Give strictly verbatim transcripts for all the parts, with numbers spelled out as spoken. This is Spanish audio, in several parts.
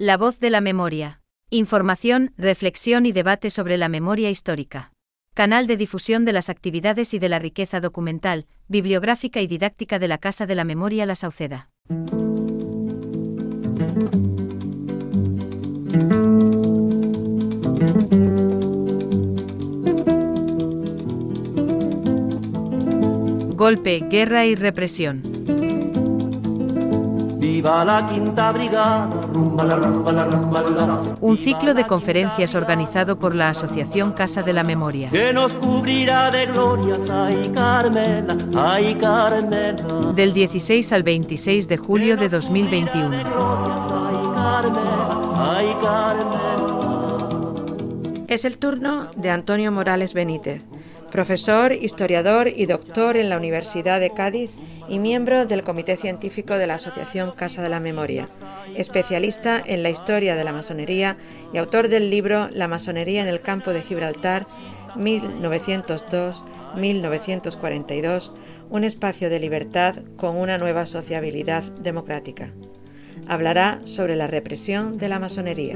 La voz de la memoria. Información, reflexión y debate sobre la memoria histórica. Canal de difusión de las actividades y de la riqueza documental, bibliográfica y didáctica de la Casa de la Memoria La Sauceda. Golpe, guerra y represión. Viva la quinta brigada, rumba la rumba la rumba la. Un ciclo de conferencias organizado por la Asociación Casa de la Memoria. Que nos cubrirá de glorias, ay Carmela, ay Carmela. Del dieciséis al veintiséis de julio de dos mil veintiuno. Ay Carmela, ay Carmela. Es el turno de Antonio Morales Benítez, profesor, historiador y doctor en la Universidad de Cádiz y miembro del Comité Científico de la Asociación Casa de la Memoria, especialista en la historia de la masonería y autor del libro La masonería en el campo de Gibraltar, mil novecientos dos a mil novecientos cuarenta y dos, un espacio de libertad con una nueva sociabilidad democrática. Hablará sobre la represión de la masonería.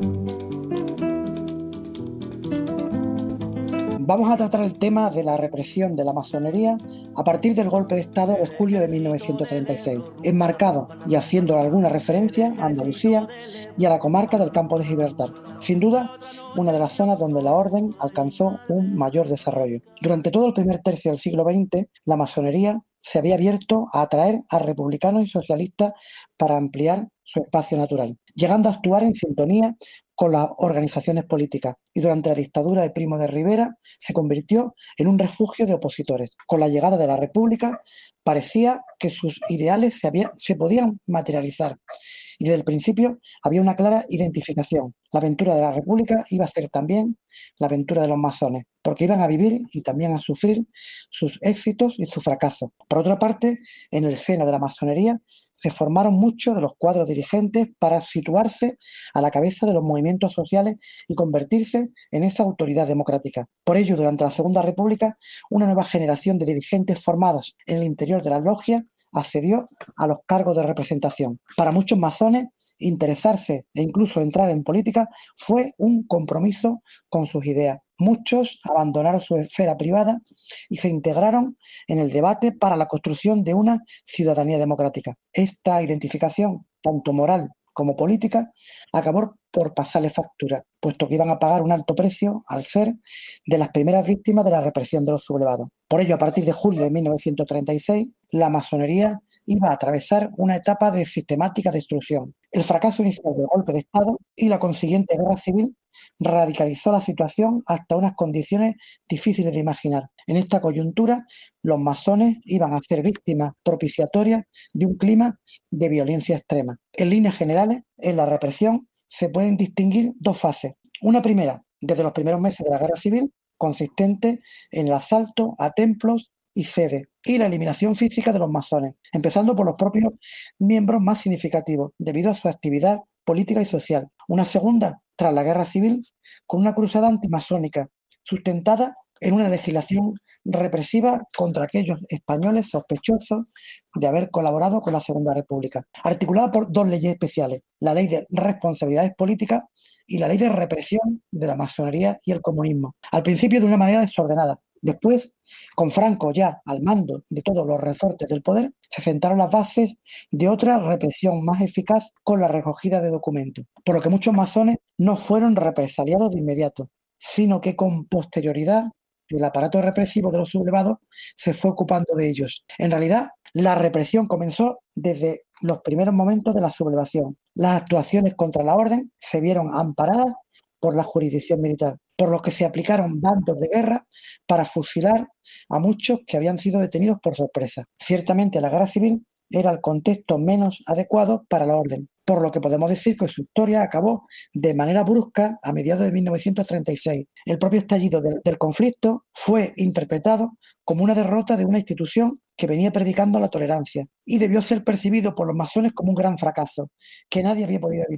Vamos a tratar el tema de la represión de la masonería a partir del golpe de Estado de julio de mil novecientos treinta y seis, enmarcado y haciendo alguna referencia a Andalucía y a la comarca del Campo de Gibraltar. Sin duda, una de las zonas donde la orden alcanzó un mayor desarrollo. Durante todo el primer tercio del siglo veinte, la masonería se había abierto a atraer a republicanos y socialistas para ampliar su espacio natural, llegando a actuar en sintonía con las organizaciones políticas, y durante la dictadura de Primo de Rivera se convirtió en un refugio de opositores. Con la llegada de la República parecía que sus ideales se, había, se podían materializar, y desde el principio había una clara identificación. La aventura de la República iba a ser también la aventura de los masones, porque iban a vivir y también a sufrir sus éxitos y sus fracasos. Por otra parte, en el seno de la masonería se formaron muchos de los cuadros dirigentes para situarse a la cabeza de los movimientos sociales y convertirse en esa autoridad democrática. Por ello, durante la Segunda República, una nueva generación de dirigentes formados en el interior de las logias accedió a los cargos de representación. Para muchos masones, interesarse e incluso entrar en política fue un compromiso con sus ideas. Muchos abandonaron su esfera privada y se integraron en el debate para la construcción de una ciudadanía democrática. Esta identificación, tanto moral como política, acabó por pasarle factura, puesto que iban a pagar un alto precio al ser de las primeras víctimas de la represión de los sublevados. Por ello, a partir de julio de mil novecientos treinta y seis, la masonería iba a atravesar una etapa de sistemática destrucción. El fracaso inicial del golpe de Estado y la consiguiente guerra civil radicalizó la situación hasta unas condiciones difíciles de imaginar. En esta coyuntura, los masones iban a ser víctimas propiciatorias de un clima de violencia extrema. En líneas generales, en la represión se pueden distinguir dos fases. Una primera, desde los primeros meses de la guerra civil, consistente en el asalto a templos y sedes, y la eliminación física de los masones, empezando por los propios miembros más significativos, debido a su actividad política y social. Una segunda, tras la guerra civil, con una cruzada antimasónica, sustentada en una legislación represiva contra aquellos españoles sospechosos de haber colaborado con la Segunda República, articulada por dos leyes especiales, la Ley de Responsabilidades Políticas y la Ley de Represión de la Masonería y el Comunismo, al principio de una manera desordenada. Después, con Franco ya al mando de todos los resortes del poder, se sentaron las bases de otra represión más eficaz con la recogida de documentos, por lo que muchos masones no fueron represaliados de inmediato, sino que con posterioridad el aparato represivo de los sublevados se fue ocupando de ellos. En realidad, la represión comenzó desde los primeros momentos de la sublevación. Las actuaciones contra la orden se vieron amparadas por la jurisdicción militar, por lo que se aplicaron bandos de guerra para fusilar a muchos que habían sido detenidos por sorpresa. Ciertamente la guerra civil era el contexto menos adecuado para la orden, por lo que podemos decir que su historia acabó de manera brusca a mediados de mil novecientos treinta y seis. El propio estallido del, del conflicto fue interpretado como una derrota de una institución que venía predicando la tolerancia y debió ser percibido por los masones como un gran fracaso que nadie había podido evitar.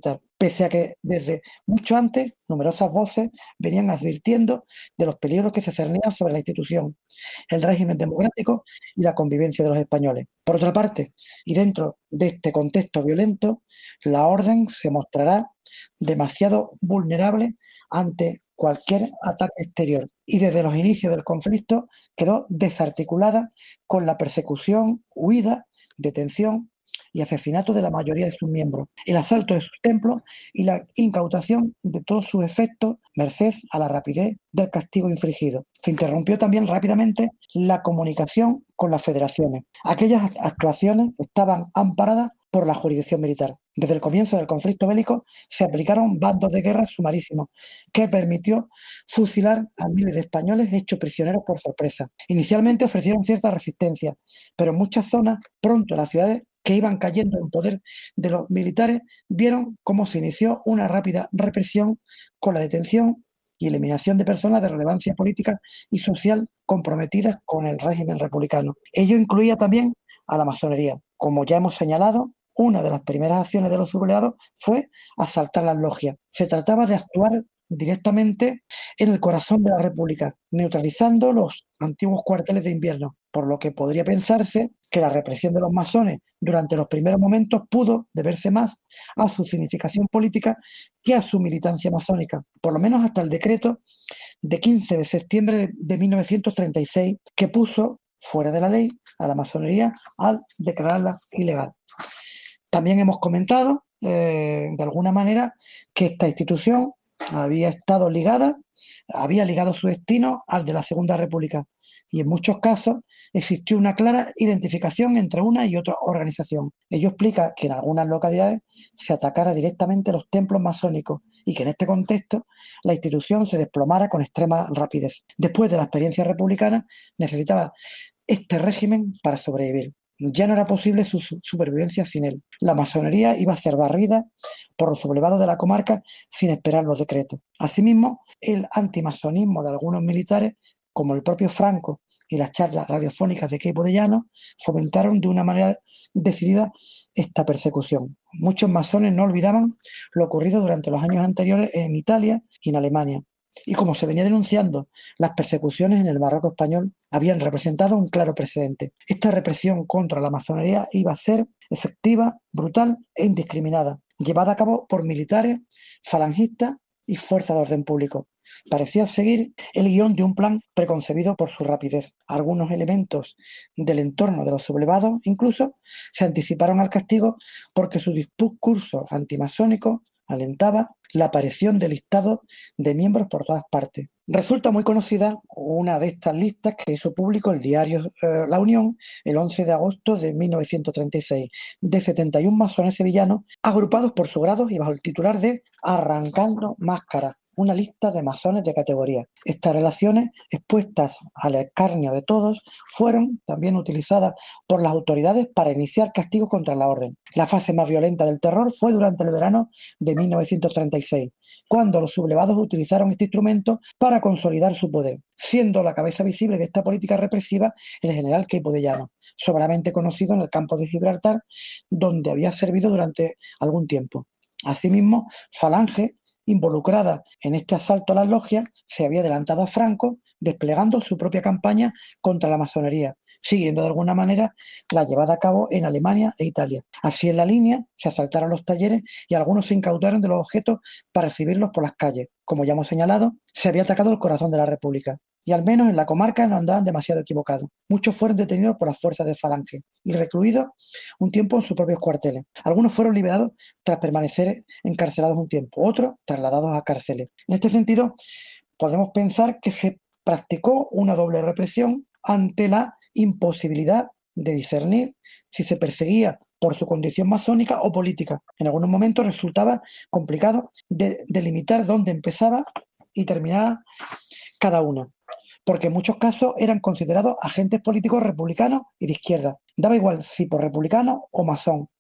pese a que desde mucho antes numerosas voces venían advirtiendo de los peligros que se cernían sobre la institución, el régimen democrático y la convivencia de los españoles. Por otra parte, y dentro de este contexto violento, la orden se mostrará demasiado vulnerable ante cualquier ataque exterior y desde los inicios del conflicto quedó desarticulada con la persecución, huida, detención y asesinato de la mayoría de sus miembros, el asalto de sus templos y la incautación de todos sus efectos merced a la rapidez del castigo infligido. Se interrumpió también rápidamente la comunicación con las federaciones. Aquellas actuaciones estaban amparadas por la jurisdicción militar. Desde el comienzo del conflicto bélico se aplicaron bandos de guerra sumarísimos que permitió fusilar a miles de españoles hechos prisioneros por sorpresa. Inicialmente ofrecieron cierta resistencia, pero en muchas zonas, pronto las ciudades que iban cayendo en poder de los militares vieron cómo se inició una rápida represión con la detención y eliminación de personas de relevancia política y social comprometidas con el régimen republicano. Ello incluía también a la masonería. Como ya hemos señalado, una de las primeras acciones de los sublevados fue asaltar las logias. Se trataba de actuar directamente en el corazón de la República, neutralizando los antiguos cuarteles de invierno, por lo que podría pensarse que la represión de los masones durante los primeros momentos pudo deberse más a su significación política que a su militancia masónica, por lo menos hasta el decreto de quince de septiembre de, de mil novecientos treinta y seis, que puso fuera de la ley a la masonería al declararla ilegal. También hemos comentado, eh, de alguna manera, que esta institución había estado ligada, había ligado su destino al de la Segunda República y en muchos casos existió una clara identificación entre una y otra organización. Ello explica que en algunas localidades se atacara directamente los templos masónicos y que en este contexto la institución se desplomara con extrema rapidez. Después de la experiencia republicana necesitaba este régimen para sobrevivir. Ya no era posible su supervivencia sin él. La masonería iba a ser barrida por los sublevados de la comarca sin esperar los decretos. Asimismo, el antimasonismo de algunos militares, como el propio Franco y las charlas radiofónicas de Queipo de Llano, fomentaron de una manera decidida esta persecución. Muchos masones no olvidaban lo ocurrido durante los años anteriores en Italia y en Alemania. Y como se venía denunciando, las persecuciones en el Marroco español habían representado un claro precedente. Esta represión contra la masonería iba a ser efectiva, brutal e indiscriminada, llevada a cabo por militares, falangistas y fuerzas de orden público. Parecía seguir el guión de un plan preconcebido por su rapidez. Algunos elementos del entorno de los sublevados incluso se anticiparon al castigo porque su discurso antimasónico alentaba la aparición de listados de miembros por todas partes. Resulta muy conocida una de estas listas que hizo público el diario eh, La Unión el once de agosto de mil novecientos treinta y seis, de setenta y uno masones sevillanos agrupados por sus grados y bajo el titular de Arrancando Máscaras, una lista de masones de categoría. Estas relaciones, expuestas al escarnio de todos, fueron también utilizadas por las autoridades para iniciar castigos contra la orden. La fase más violenta del terror fue durante el verano de mil novecientos treinta y seis, cuando los sublevados utilizaron este instrumento para consolidar su poder, siendo la cabeza visible de esta política represiva el general Queipo de Llano, soberanamente conocido en el campo de Gibraltar, donde había servido durante algún tiempo. Asimismo, Falange, involucrada en este asalto a las logias, se había adelantado a Franco, desplegando su propia campaña contra la masonería, siguiendo de alguna manera la llevada a cabo en Alemania e Italia. Así en la línea se asaltaron los talleres y algunos se incautaron de los objetos para recibirlos por las calles. Como ya hemos señalado, se había atacado el corazón de la República. Y al menos en la comarca no andaban demasiado equivocados. Muchos fueron detenidos por las fuerzas de Falange y recluidos un tiempo en sus propios cuarteles. Algunos fueron liberados tras permanecer encarcelados un tiempo, otros trasladados a cárceles. En este sentido, podemos pensar que se practicó una doble represión ante la imposibilidad de discernir si se perseguía por su condición masónica o política. En algunos momentos resultaba complicado de delimitar dónde empezaba y terminaba cada uno, porque en muchos casos eran considerados agentes políticos republicanos y de izquierda. Daba igual si por republicano o masón,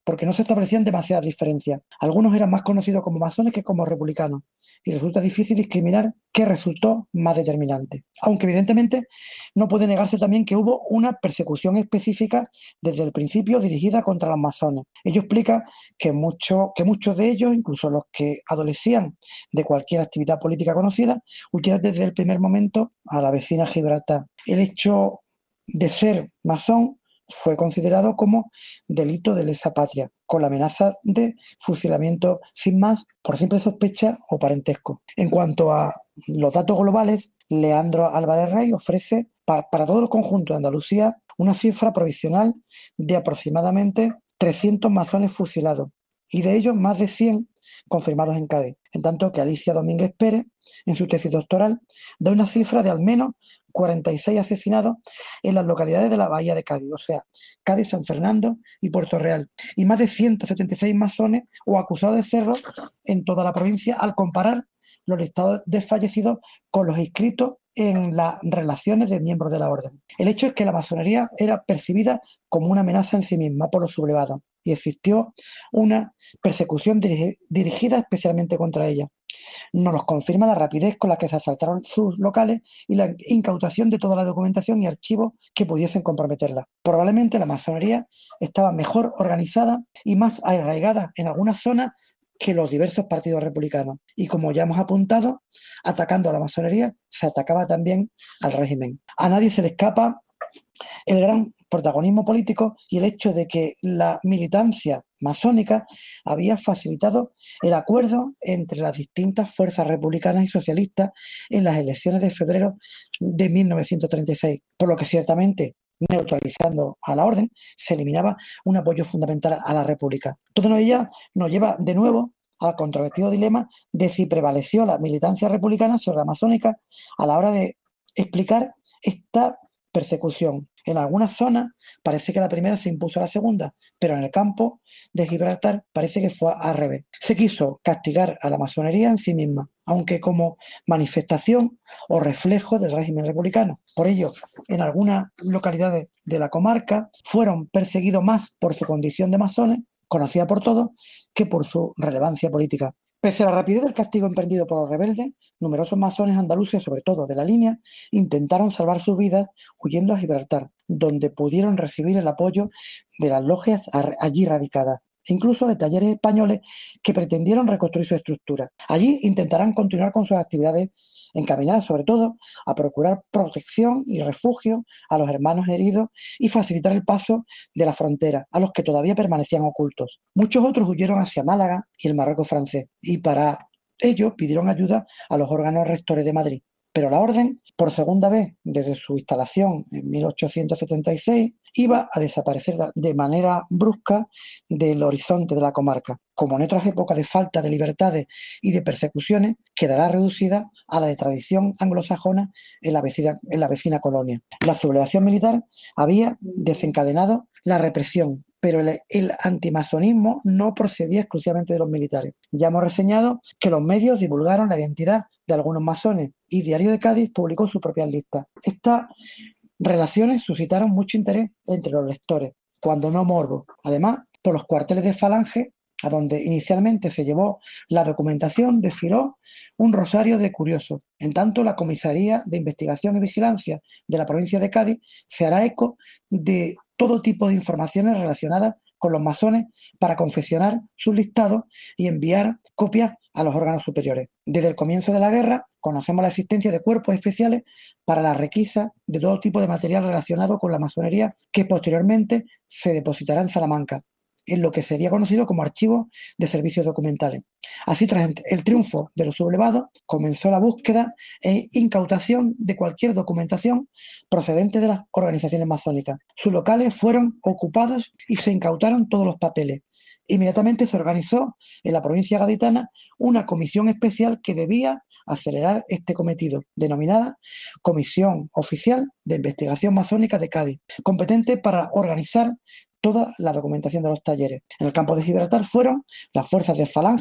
porque no se establecían demasiadas diferencias. Algunos eran más conocidos como masones que como republicanos, y resulta difícil discriminar qué resultó más determinante. Aunque evidentemente no puede negarse también que hubo una persecución específica desde el principio dirigida contra los masones. Ello explica que, mucho, que muchos de ellos, incluso los que adolecían de cualquier actividad política conocida, huyeran desde el primer momento a la vecina Gibraltar. El hecho de ser masón fue considerado como delito de lesa patria, con la amenaza de fusilamiento sin más por simple sospecha o parentesco. En cuanto a los datos globales, Leandro Álvarez Rey ofrece para, para todo el conjunto de Andalucía una cifra provisional de aproximadamente trescientos masones fusilados, y de ellos más de cien confirmados en Cádiz, en tanto que Alicia Domínguez Pérez, en su tesis doctoral, da una cifra de al menos cuarenta y seis asesinados en las localidades de la Bahía de Cádiz, o sea, Cádiz, San Fernando y Puerto Real, y más de ciento setenta y seis masones o acusados de serlo en toda la provincia, al comparar los listados de fallecidos con los inscritos en las relaciones de miembros de la orden. El hecho es que la masonería era percibida como una amenaza en sí misma por los sublevados, y existió una persecución dirigi- dirigida especialmente contra ella. Nos los confirma la rapidez con la que se asaltaron sus locales y la incautación de toda la documentación y archivos que pudiesen comprometerla. Probablemente la masonería estaba mejor organizada y más arraigada en algunas zonas que los diversos partidos republicanos. Y como ya hemos apuntado, atacando a la masonería se atacaba también al régimen. A nadie se le escapa el gran protagonismo político y el hecho de que la militancia masónica había facilitado el acuerdo entre las distintas fuerzas republicanas y socialistas en las elecciones de febrero de mil novecientos treinta y seis, por lo que ciertamente, neutralizando a la orden, se eliminaba un apoyo fundamental a la República. Todo ello nos lleva de nuevo al controvertido dilema de si prevaleció la militancia republicana sobre la masónica a la hora de explicar esta persecución. En algunas zonas parece que la primera se impuso a la segunda, pero en el campo de Gibraltar parece que fue al revés. Se quiso castigar a la masonería en sí misma, aunque como manifestación o reflejo del régimen republicano. Por ello, en algunas localidades de la comarca fueron perseguidos más por su condición de masones, conocida por todos, que por su relevancia política. Pese a la rapidez del castigo emprendido por los rebeldes, numerosos masones andaluces, sobre todo de la línea, intentaron salvar sus vidas huyendo a Gibraltar, donde pudieron recibir el apoyo de las logias allí radicadas, e incluso de talleres españoles que pretendieron reconstruir su estructura. Allí intentarán continuar con sus actividades encaminadas sobre todo a procurar protección y refugio a los hermanos heridos y facilitar el paso de la frontera a los que todavía permanecían ocultos. Muchos otros huyeron hacia Málaga y el Marruecos francés, y para ello pidieron ayuda a los órganos rectores de Madrid. Pero la orden, por segunda vez desde su instalación en mil ochocientos setenta y seis, iba a desaparecer de manera brusca del horizonte de la comarca. Como en otras épocas de falta de libertades y de persecuciones, quedará reducida a la de tradición anglosajona en la vecina, en la vecina colonia. La sublevación militar había desencadenado la represión, pero el, el antimasonismo no procedía exclusivamente de los militares. Ya hemos reseñado que los medios divulgaron la identidad de algunos masones y Diario de Cádiz publicó sus propias listas. Estas relaciones suscitaron mucho interés entre los lectores, cuando no morbo. Además, por los cuarteles de Falange, a donde inicialmente se llevó la documentación, desfiló un rosario de curiosos. En tanto, la Comisaría de Investigación y Vigilancia de la provincia de Cádiz se hará eco de todo tipo de informaciones relacionadas con los masones para confeccionar sus listados y enviar copias a los órganos superiores. Desde el comienzo de la guerra conocemos la existencia de cuerpos especiales para la requisa de todo tipo de material relacionado con la masonería que posteriormente se depositará en Salamanca, en lo que sería conocido como Archivo de Servicios Documentales. Así, tras el triunfo de los sublevados, comenzó la búsqueda e incautación de cualquier documentación procedente de las organizaciones masónicas. Sus locales fueron ocupados y se incautaron todos los papeles. Inmediatamente se organizó en la provincia gaditana una comisión especial que debía acelerar este cometido, denominada Comisión Oficial de Investigación Masónica de Cádiz, competente para organizar toda la documentación de los talleres. En el campo de Gibraltar fueron las fuerzas de Falange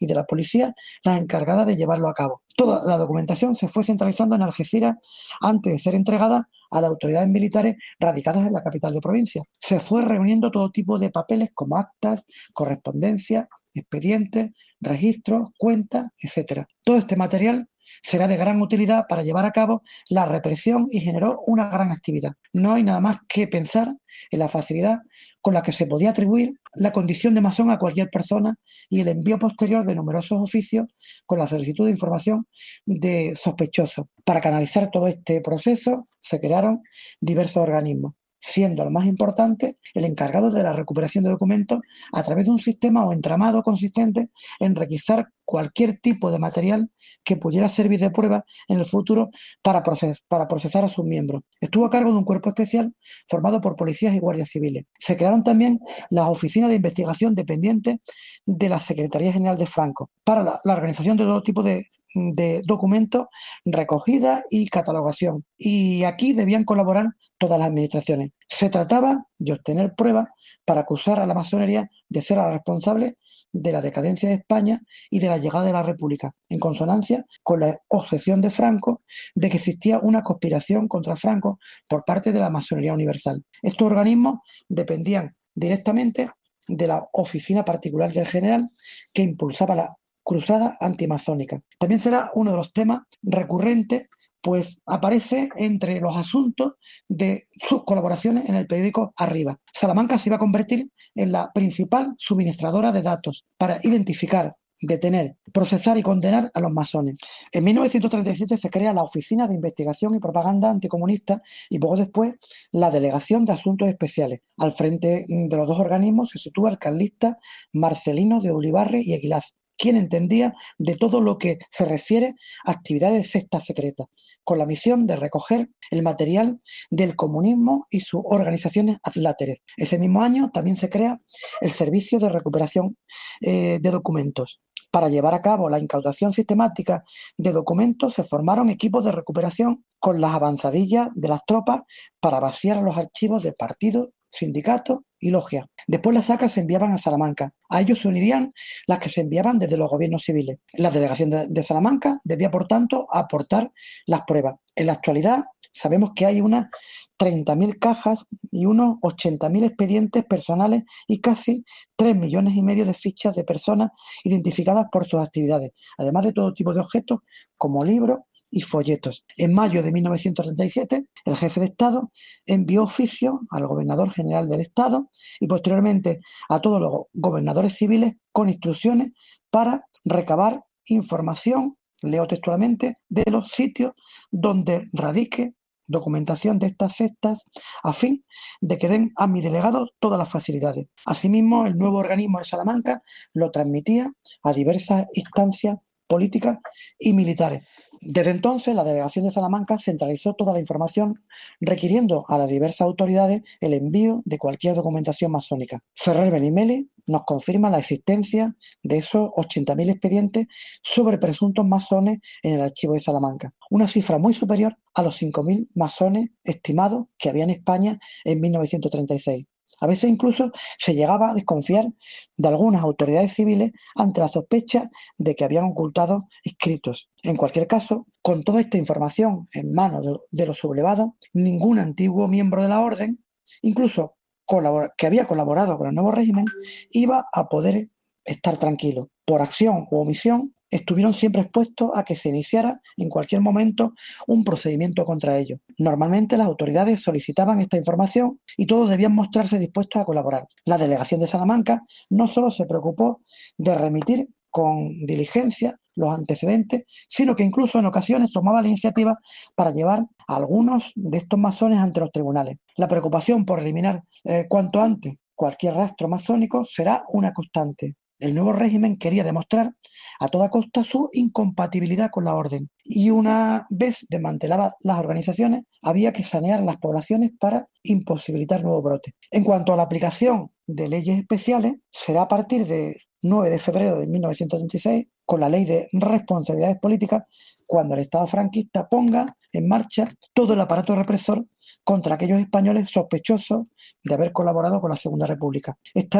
y de la policía las encargadas de llevarlo a cabo. Toda la documentación se fue centralizando en Algeciras antes de ser entregada a las autoridades militares radicadas en la capital de provincia. Se fue reuniendo todo tipo de papeles como actas, correspondencia, expedientes, registros, cuentas, etcétera. Todo este material será de gran utilidad para llevar a cabo la represión y generó una gran actividad. No hay nada más que pensar en la facilidad con la que se podía atribuir la condición de masón a cualquier persona y el envío posterior de numerosos oficios con la solicitud de información de sospechosos. Para canalizar todo este proceso se crearon diversos organismos, siendo el más importante el encargado de la recuperación de documentos a través de un sistema o entramado consistente en requisar cualquier tipo de material que pudiera servir de prueba en el futuro para, proces para procesar a sus miembros. Estuvo a cargo de un cuerpo especial formado por policías y guardias civiles. Se crearon también las oficinas de investigación dependientes de la Secretaría General de Franco para la, la organización de todo tipo de, de documentos, recogida y catalogación. Y aquí debían colaborar todas las administraciones. Se trataba de obtener pruebas para acusar a la masonería de ser la responsable de la decadencia de España y de la llegada de la República, en consonancia con la obsesión de Franco de que existía una conspiración contra Franco por parte de la masonería universal. Estos organismos dependían directamente de la oficina particular del general que impulsaba la cruzada antimasónica. También será uno de los temas recurrentes, pues aparece entre los asuntos de sus colaboraciones en el periódico Arriba. Salamanca se iba a convertir en la principal suministradora de datos para identificar, detener, procesar y condenar a los masones. En mil novecientos treinta y siete se crea la Oficina de Investigación y Propaganda Anticomunista y poco después la Delegación de Asuntos Especiales. Al frente de los dos organismos se sitúa el carlista Marcelino de Ulibarri y Eguilaz, quien entendía de todo lo que se refiere a actividades de sectas secretas, con la misión de recoger el material del comunismo y sus organizaciones adláteres. Ese mismo año también se crea el Servicio de Recuperación eh, de Documentos. Para llevar a cabo la incautación sistemática de documentos se formaron equipos de recuperación con las avanzadillas de las tropas para vaciar los archivos de partidos, sindicatos y logias. Después las sacas se enviaban a Salamanca. A ellos se unirían las que se enviaban desde los gobiernos civiles. La delegación de, de Salamanca debía, por tanto, aportar las pruebas. En la actualidad sabemos que hay unas treinta mil cajas y unos ochenta mil expedientes personales y casi tres millones y medio de fichas de personas identificadas por sus actividades, además de todo tipo de objetos como libros y folletos. En mayo de mil novecientos treinta y siete, el jefe de Estado envió oficio al gobernador general del Estado y posteriormente a todos los gobernadores civiles con instrucciones para recabar información, leo textualmente, de los sitios donde radique documentación de estas sectas a fin de que den a mi delegado todas las facilidades. Asimismo, el nuevo organismo de Salamanca lo transmitía a diversas instancias políticas y militares. Desde entonces, la delegación de Salamanca centralizó toda la información, requiriendo a las diversas autoridades el envío de cualquier documentación masónica. Ferrer Benimeli nos confirma la existencia de esos ochenta mil expedientes sobre presuntos masones en el archivo de Salamanca, una cifra muy superior a los cinco mil masones estimados que había en España en mil novecientos treinta y seis. A veces incluso se llegaba a desconfiar de algunas autoridades civiles ante la sospecha de que habían ocultado escritos. En cualquier caso, con toda esta información en manos de, de los sublevados, ningún antiguo miembro de la orden, incluso que había colaborado con el nuevo régimen, iba a poder estar tranquilo. Por acción u omisión, estuvieron siempre expuestos a que se iniciara en cualquier momento un procedimiento contra ellos. Normalmente las autoridades solicitaban esta información y todos debían mostrarse dispuestos a colaborar. La delegación de Salamanca no solo se preocupó de remitir con diligencia los antecedentes, sino que incluso en ocasiones tomaba la iniciativa para llevar a algunos de estos masones ante los tribunales. La preocupación por eliminar eh, cuanto antes cualquier rastro masónico será una constante. El nuevo régimen quería demostrar a toda costa su incompatibilidad con la orden y una vez desmanteladas las organizaciones había que sanear las poblaciones para imposibilitar nuevos brotes. En cuanto a la aplicación de leyes especiales, será a partir de nueve de febrero de mil novecientos treinta y seis, con la Ley de Responsabilidades Políticas, cuando el Estado franquista ponga en marcha todo el aparato represor contra aquellos españoles sospechosos de haber colaborado con la Segunda República. Esta ley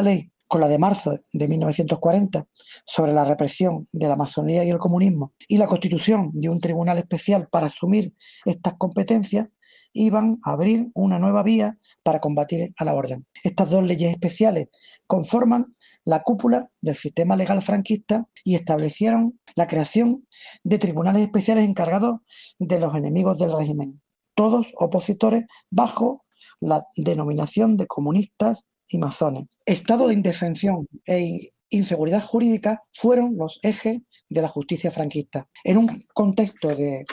con la de marzo de mil novecientos cuarenta sobre la represión de la masonería y el comunismo y la constitución de un tribunal especial para asumir estas competencias, iban a abrir una nueva vía para combatir a la orden. Estas dos leyes especiales conforman la cúpula del sistema legal franquista y establecieron la creación de tribunales especiales encargados de los enemigos del régimen, todos opositores bajo la denominación de comunistas y masones. Estado de indefensión e inseguridad jurídica fueron los ejes de la justicia franquista. En un contexto de,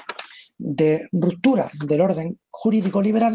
de ruptura del orden jurídico liberal,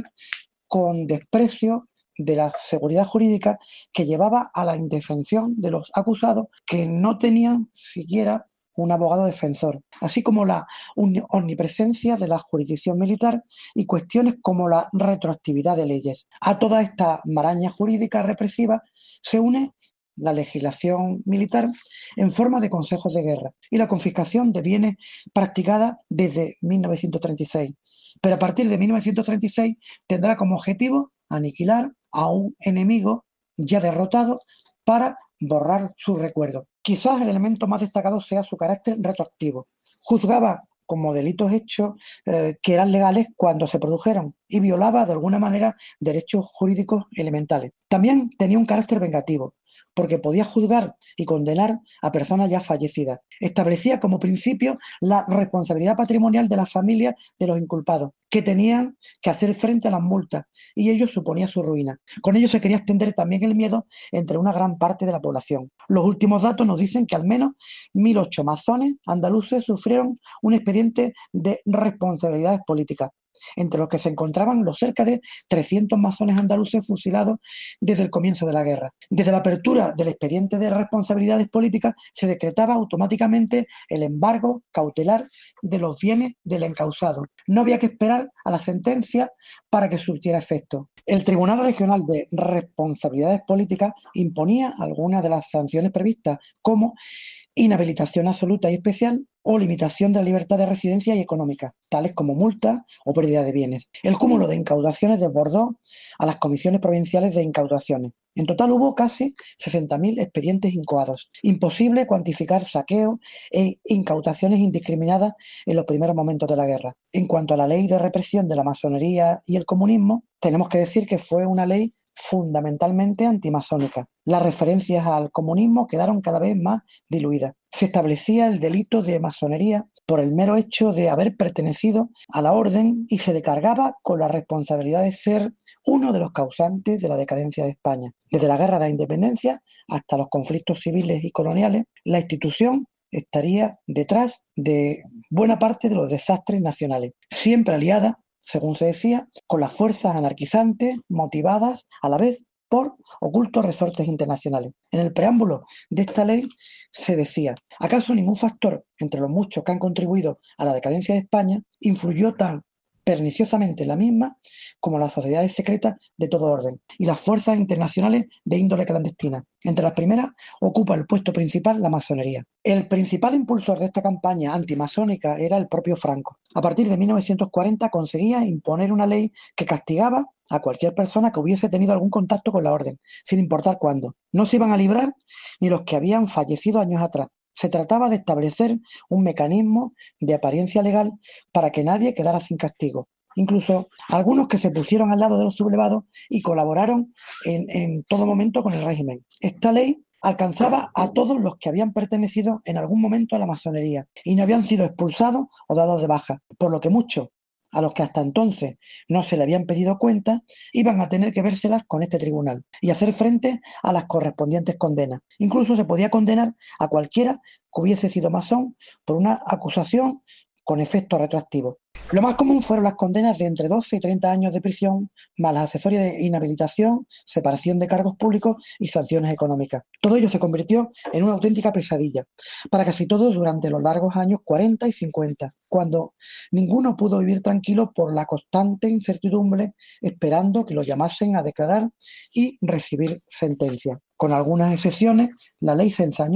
con desprecio de la seguridad jurídica que llevaba a la indefensión de los acusados que no tenían siquiera un abogado defensor, así como la omnipresencia de la jurisdicción militar y cuestiones como la retroactividad de leyes. A toda esta maraña jurídica represiva se une la legislación militar en forma de consejos de guerra y la confiscación de bienes practicada desde mil novecientos treinta y seis. Pero a partir de mil novecientos treinta y seis tendrá como objetivo aniquilar a un enemigo ya derrotado para borrar su recuerdo. Quizás el elemento más destacado sea su carácter retroactivo. Juzgaba como delitos hechos eh, que eran legales cuando se produjeron y violaba de alguna manera derechos jurídicos elementales. También tenía un carácter vengativo, porque podía juzgar y condenar a personas ya fallecidas. Establecía como principio la responsabilidad patrimonial de las familias de los inculpados, que tenían que hacer frente a las multas, y ello suponía su ruina. Con ello se quería extender también el miedo entre una gran parte de la población. Los últimos datos nos dicen que al menos mil ocho masones andaluces sufrieron un expediente de responsabilidades políticas, entre los que se encontraban los cerca de trescientos masones andaluces fusilados desde el comienzo de la guerra. Desde la apertura del expediente de responsabilidades políticas se decretaba automáticamente el embargo cautelar de los bienes del encausado. No había que esperar a la sentencia para que surtiera efecto. El Tribunal Regional de Responsabilidades Políticas imponía algunas de las sanciones previstas, como inhabilitación absoluta y especial o limitación de la libertad de residencia y económica, tales como multas o pérdida de bienes. El cúmulo de incaudaciones desbordó a las comisiones provinciales de incautaciones. En total hubo casi sesenta mil expedientes incoados. Imposible cuantificar saqueos e incautaciones indiscriminadas en los primeros momentos de la guerra. En cuanto a la ley de represión de la masonería y el comunismo, tenemos que decir que fue una ley fundamentalmente antimasónica. Las referencias al comunismo quedaron cada vez más diluidas. Se establecía el delito de masonería por el mero hecho de haber pertenecido a la orden y se le cargaba con la responsabilidad de ser uno de los causantes de la decadencia de España. Desde la Guerra de la Independencia hasta los conflictos civiles y coloniales, la institución estaría detrás de buena parte de los desastres nacionales, siempre aliada, según se decía, con las fuerzas anarquizantes motivadas a la vez por ocultos resortes internacionales. En el preámbulo de esta ley se decía: ¿acaso ningún factor entre los muchos que han contribuido a la decadencia de España influyó tan perniciosamente en la misma como las sociedades secretas de todo orden y las fuerzas internacionales de índole clandestina? Entre las primeras ocupa el puesto principal la masonería. El principal impulsor de esta campaña antimasónica era el propio Franco. A partir de mil novecientos cuarenta conseguía imponer una ley que castigaba a cualquier persona que hubiese tenido algún contacto con la orden, sin importar cuándo. No se iban a librar ni los que habían fallecido años atrás. Se trataba de establecer un mecanismo de apariencia legal para que nadie quedara sin castigo. Incluso algunos que se pusieron al lado de los sublevados y colaboraron en, en todo momento con el régimen. Esta ley alcanzaba a todos los que habían pertenecido en algún momento a la masonería y no habían sido expulsados o dados de baja, por lo que muchos, a los que hasta entonces no se le habían pedido cuentas, iban a tener que vérselas con este tribunal y hacer frente a las correspondientes condenas. Incluso se podía condenar a cualquiera que hubiese sido masón por una acusación con efecto retroactivo. Lo más común fueron las condenas de entre doce y treinta años de prisión, más las accesorias de inhabilitación, separación de cargos públicos y sanciones económicas. Todo ello se convirtió en una auténtica pesadilla para casi todos durante los largos años cuarenta y cincuenta, cuando ninguno pudo vivir tranquilo por la constante incertidumbre, esperando que lo llamasen a declarar y recibir sentencia. Con algunas excepciones, la ley se ensañó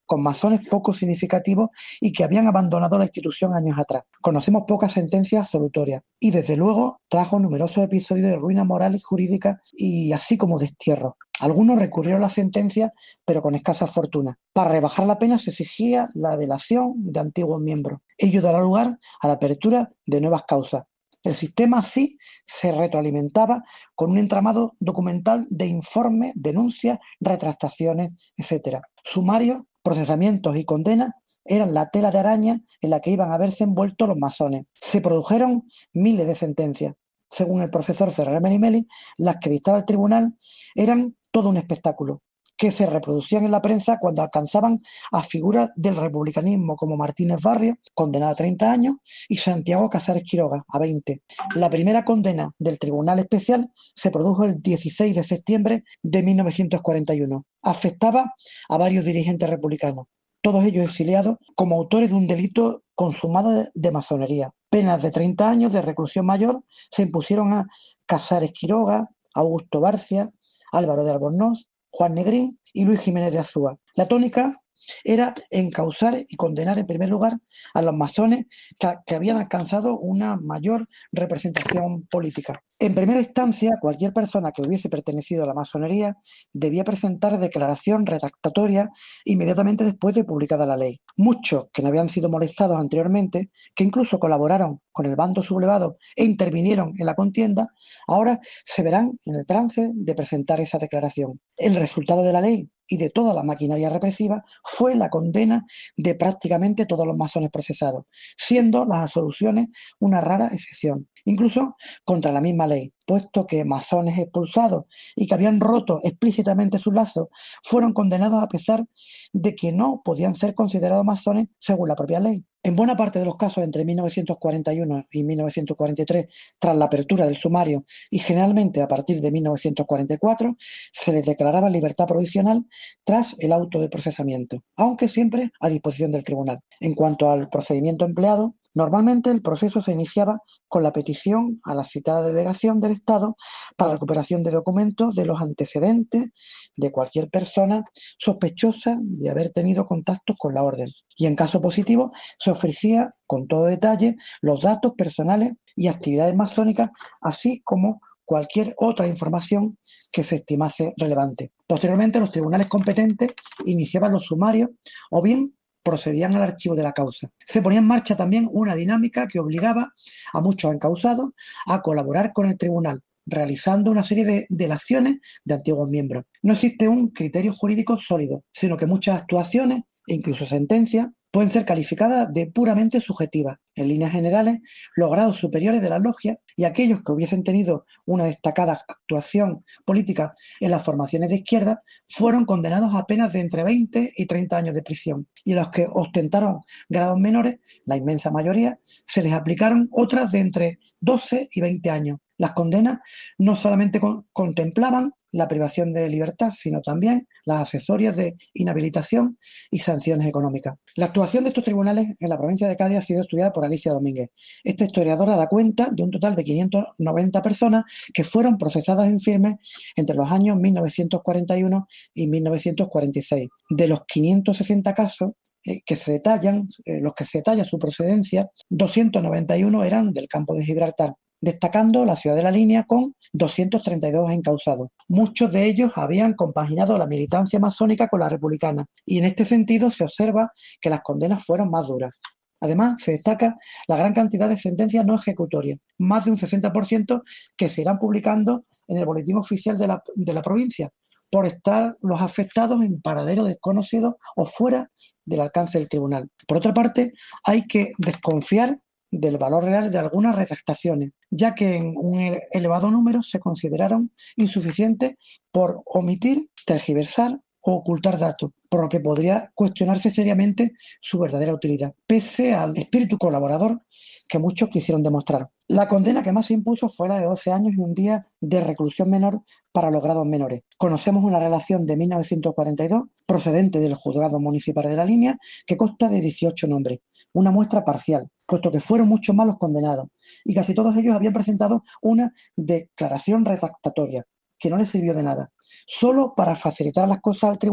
con masones poco significativos y que habían abandonado la institución años atrás. Conocemos pocas sentencias absolutorias y desde luego trajo numerosos episodios de ruina moral y jurídica y así como destierro. Algunos recurrieron a la sentencia, pero con escasa fortuna. Para rebajar la pena se exigía la delación de antiguos miembros. Ello dará lugar a la apertura de nuevas causas. El sistema así se retroalimentaba con un entramado documental de informes, denuncias, retractaciones, etcétera. Sumarios, procesamientos y condenas eran la tela de araña en la que iban a verse envueltos los masones. Se produjeron miles de sentencias. Según el profesor Ferrer Merimeli, las que dictaba el tribunal eran todo un espectáculo, que se reproducían en la prensa cuando alcanzaban a figuras del republicanismo como Martínez Barrio, condenado a treinta años, y Santiago Casares Quiroga, a veinte. La primera condena del Tribunal Especial se produjo el dieciséis de septiembre de mil novecientos cuarenta y uno. Afectaba a varios dirigentes republicanos, todos ellos exiliados como autores de un delito consumado de, de masonería. Penas de treinta años de reclusión mayor se impusieron a Casares Quiroga, Augusto Barcia, Álvaro de Albornoz, Juan Negrín y Luis Jiménez de Azúa. La tónica era encausar y condenar en primer lugar a los masones que, que habían alcanzado una mayor representación política. En primera instancia, cualquier persona que hubiese pertenecido a la masonería debía presentar declaración redactatoria inmediatamente después de publicada la ley. Muchos que no habían sido molestados anteriormente, que incluso colaboraron con el bando sublevado e intervinieron en la contienda, ahora se verán en el trance de presentar esa declaración. El resultado de la ley y de toda la maquinaria represiva fue la condena de prácticamente todos los masones procesados, siendo las absoluciones una rara excepción, incluso contra la misma ley, puesto que masones expulsados y que habían roto explícitamente sus lazos fueron condenados a pesar de que no podían ser considerados masones según la propia ley. En buena parte de los casos entre mil novecientos cuarenta y uno y mil novecientos cuarenta y tres, tras la apertura del sumario y generalmente a partir de mil novecientos cuarenta y cuatro, se les declaraba libertad provisional tras el auto de procesamiento, aunque siempre a disposición del tribunal. En cuanto al procedimiento empleado, normalmente el proceso se iniciaba con la petición a la citada delegación del Estado para la recuperación de documentos de los antecedentes de cualquier persona sospechosa de haber tenido contactos con la orden. Y en caso positivo, se ofrecía con todo detalle los datos personales y actividades masónicas, así como cualquier otra información que se estimase relevante. Posteriormente, los tribunales competentes iniciaban los sumarios o bien procedían al archivo de la causa. Se ponía en marcha también una dinámica que obligaba a muchos encausados a colaborar con el tribunal, realizando una serie de delaciones de antiguos miembros. No existe un criterio jurídico sólido, sino que muchas actuaciones e incluso sentencias pueden ser calificadas de puramente subjetivas. En líneas generales, los grados superiores de la logia y aquellos que hubiesen tenido una destacada actuación política en las formaciones de izquierda fueron condenados a penas de entre veinte y treinta años de prisión. Y a los que ostentaron grados menores, la inmensa mayoría, se les aplicaron otras de entre doce y veinte años. Las condenas no solamente con- contemplaban la privación de libertad, sino también las accesorias de inhabilitación y sanciones económicas. La actuación de estos tribunales en la provincia de Cádiz ha sido estudiada por Alicia Domínguez. Esta historiadora da cuenta de un total de quinientas noventa personas que fueron procesadas en firme entre los años mil novecientos cuarenta y uno y mil novecientos cuarenta y seis. De los quinientos sesenta casos eh, que se detallan, eh, los que se detalla su procedencia, doscientos noventa y uno eran del campo de Gibraltar, destacando la ciudad de La Línea con doscientos treinta y dos encausados. Muchos de ellos habían compaginado la militancia masónica con la republicana, y en este sentido se observa que las condenas fueron más duras. Además, se destaca la gran cantidad de sentencias no ejecutorias, más de un sesenta por ciento que se irán publicando en el boletín oficial de la, de la provincia, por estar los afectados en paradero desconocido o fuera del alcance del tribunal. Por otra parte, hay que desconfiar del valor real de algunas retractaciones, ya que en un elevado número se consideraron insuficientes por omitir, tergiversar o ocultar datos, por lo que podría cuestionarse seriamente su verdadera utilidad, pese al espíritu colaborador que muchos quisieron demostrar. La condena que más se impuso fue la de doce años y un día de reclusión menor para los grados menores. Conocemos una relación de mil novecientos cuarenta y dos procedente del juzgado municipal de La Línea que consta de dieciocho nombres, una muestra parcial, puesto que fueron muchos más los condenados y casi todos ellos habían presentado una declaración retractatoria que no les sirvió de nada, solo para facilitar las cosas al tribunal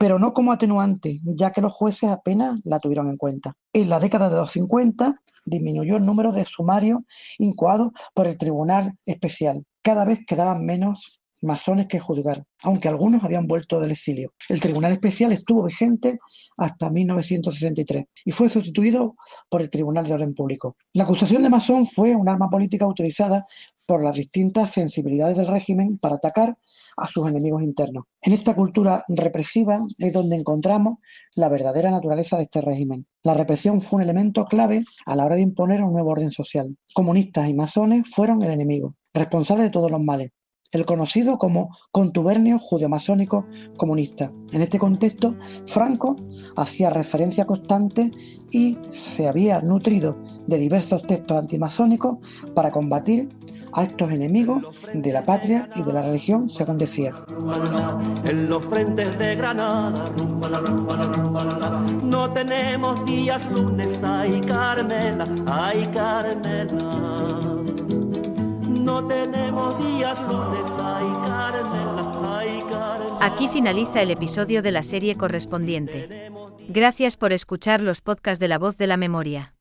pero no como atenuante, ya que los jueces apenas la tuvieron en cuenta. En la década de los cincuenta disminuyó el número de sumarios incoados por el Tribunal Especial. Cada vez quedaban menos masones que juzgar, aunque algunos habían vuelto del exilio. El Tribunal Especial estuvo vigente hasta mil novecientos sesenta y tres y fue sustituido por el Tribunal de Orden Público. La acusación de masón fue un arma política utilizada por las distintas sensibilidades del régimen para atacar a sus enemigos internos. En esta cultura represiva es donde encontramos la verdadera naturaleza de este régimen. La represión fue un elemento clave a la hora de imponer un nuevo orden social. Comunistas y masones fueron el enemigo, responsable de todos los males, el conocido como contubernio judeomasónico comunista. En este contexto, Franco hacía referencia constante y se había nutrido de diversos textos antimasónicos para combatir a estos enemigos de la patria y de la religión, según decía. En los frentes de Granada, no tenemos días lunes, ay Carmela, ay Carmela. No tenemos días lunes, ay Carmela, ay Carmela. Aquí finaliza el episodio de la serie correspondiente. Gracias por escuchar los podcasts de La Voz de la Memoria.